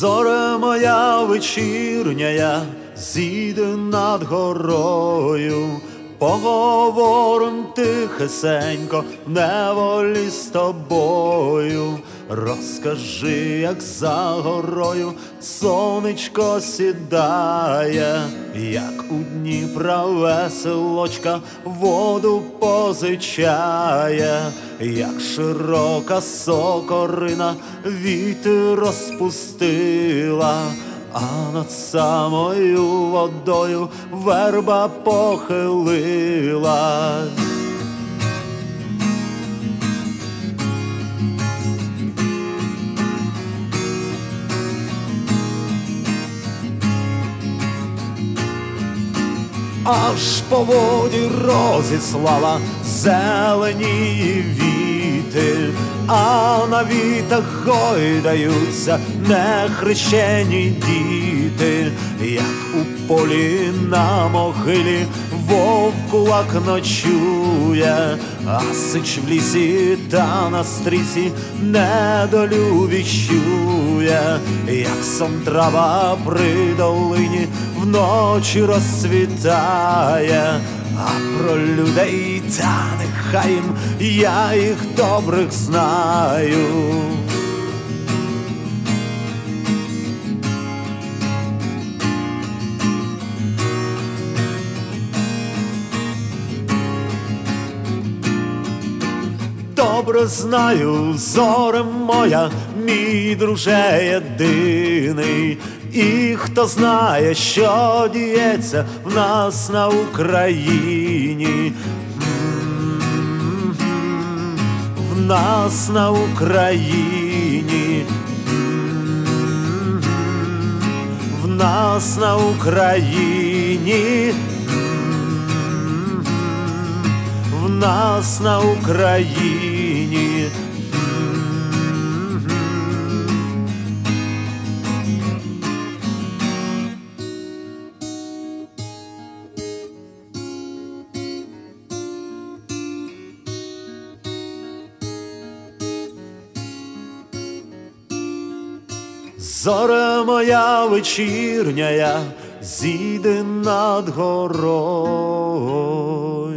Зоре моя вечірняя, зійди над горою, поговорим тихесенько в неволі з тобою. Розкажи, як за горою сонечко сідає, як у Дніпра веселочка воду позичає, як широка сокорина вітер розпустила, а над самою водою верба похилилась. Аж по воді розіслала зелені віти, а на вітах гойдаються нехрещені діти, як у полі на могилі вовк кулак ночує, а сич в лісі та на стрісі недолю віщує, як сон трава при долині вночі розцвітає, а про людей та нехай їм я їх добрих знаю. Добре знаю, зоре моя, мій друже єдиний, і хто знає, що діється в нас на Україні, в нас на Україні, в нас на Україні, в нас на Україні. Зоре моя вечірняя, зійди над горою.